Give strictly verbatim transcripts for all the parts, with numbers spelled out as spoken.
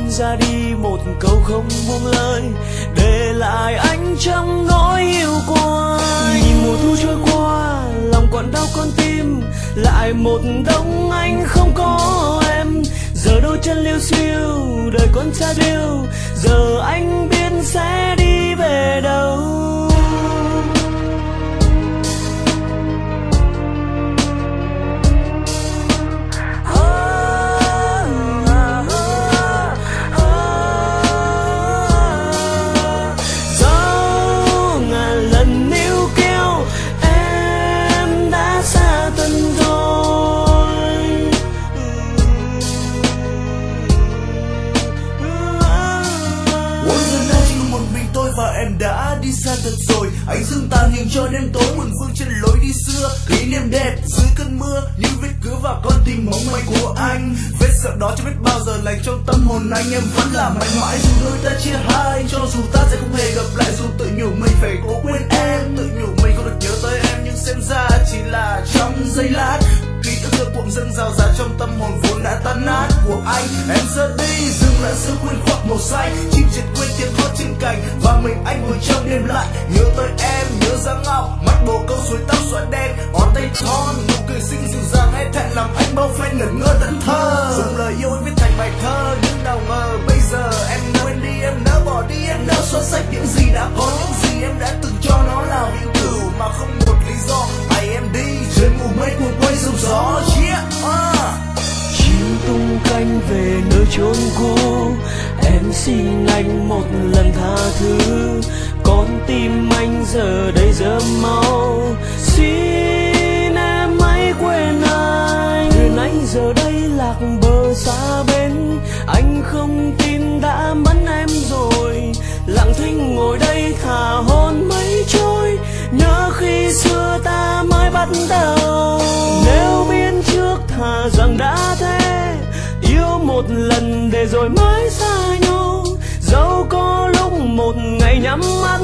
em ra đi một câu không buông lời, để lại anh trong nỗi yêu qua. Nhìn mùa thu trôi qua, lòng còn đau con tim, lại một đông anh không có em. Giờ đôi chân liêu xiêu, đời con xa điêu, giờ anh biết sẽ đi về đâu. Em đã đi xa thật rồi, anh dưng tàn hình cho đêm tối buồn vương trên lối đi xưa. Kỷ niệm đẹp dưới cơn mưa, những vết cứa và con tim mong manh của anh. Vết sợ đó chưa biết bao giờ lành trong tâm hồn anh. Em vẫn là mạnh mãi dù đôi ta chia hai, cho dù ta sẽ không hề gặp lại. Dù tự nhủ mình phải cố quên em, tự nhủ mình không được nhớ tới em, nhưng xem ra chỉ là trong giây lát. Ký ức đưa cuộn dâng rào rạt trong tâm hồn vốn đã tan nát của anh. Em giờ đi dừng lại giữa quên khoác màu xanh, chim chết quên tiếng hót trên cành, và mình anh ngồi trong đêm lạnh. Nhớ tới em, nhớ dáng ngọc, mắt bồ câu suối tóc xõa đen, ngón tay thon, nụ cười xinh dịu dàng hay thẹn làm anh bao phen ngẩn ngơ tận thơ. Dùng lời yêu viết thành bài thơ, nhưng nào ngờ bây giờ em quên đi, em đã bỏ đi, em đã xóa sạch những gì đã có, những gì em đã từng cho nó là vĩnh cửu mà không một lý do. Hãy em đi trên mù mây cuồng quay sóng gió. Yeah, uh. Chim tung cánh về nơi chốn cũ, em xin anh một lần tha thứ. Con tim anh giờ đây rơm máu, xin em hãy quên anh. Thuyền anh giờ đây lạc bờ xa bên, anh không tin đã mất em rồi. Lặng thinh ngồi đây thả hồn mây trôi, nhớ khi xưa ta mới bắt đầu. Nếu biết trước thà rằng đã thế, yêu một lần để rồi mới xa nhau. Dẫu có lúc một ngày nhắm mắt,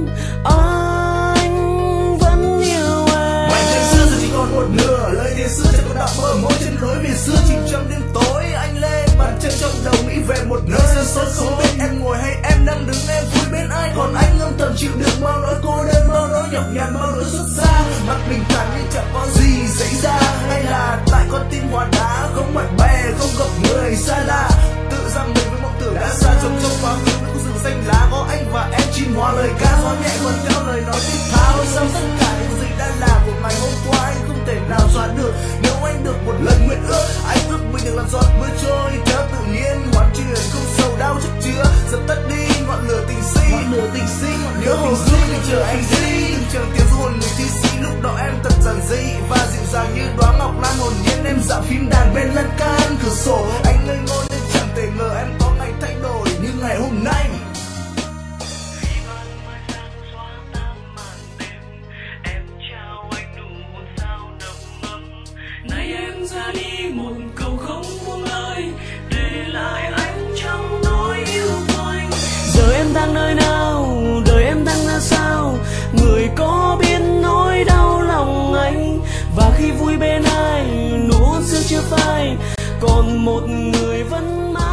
anh vẫn yêu em. Mảnh ngày xưa giờ chỉ còn một nửa, lời thề xưa chẳng còn đọng bờ môi trên lối về xưa. Chìm trong đêm tối anh lên bàn chân trong đầu nghĩ về một nơi xa xôi, không biết em ngồi hay em đang đứng em vui bên ai. Còn anh âm thầm chịu đựng bao nỗi cô đơn, bao nỗi nhọc nhằn, bao nỗi xuất xa. Mặt bình thản như chẳng có gì xảy ra, hay là tại con tim hóa đá, không bạn bè không gặp người xa lạ. Tự rằng mình với mộng tưởng đã xa trống trong quá khứ, với rừng xanh lá có anh và em chim hòa lời ca. Gió nhẹ còn theo lời nói thiết thao, sau tất cả những gì đã là của ngày hôm qua anh không thể nào xóa được. Nếu anh được một lần nguyện ước, anh ước mình được làm giọt mưa trôi theo tự nhiên, hoàn chuyển không sầu đau chất chứa, dập tắt đi ngọn lửa tình si. Ngọn lửa tình si, nhớ tình du đừng chờ anh gì, đừng chờ tiếng du hồn người thi sĩ. Lúc đó em thật giản dị và dịu dàng như đóa ngọc lan, hồn nhiên em dạo phím đàn bên lan can cửa sổ. Anh ngây ngô nên chẳng thể ngờ em có ngày thay đổi như ngày hôm nay. Nay em ra đi một câu không buông lời, để lại anh trong nỗi yêu của anh. Giờ em đang nơi nào, đời em đang ra sao, người có biết nỗi đau lòng anh. Và khi vui bên ai, nụ hôn xưa chưa phai, còn một người vẫn mãi.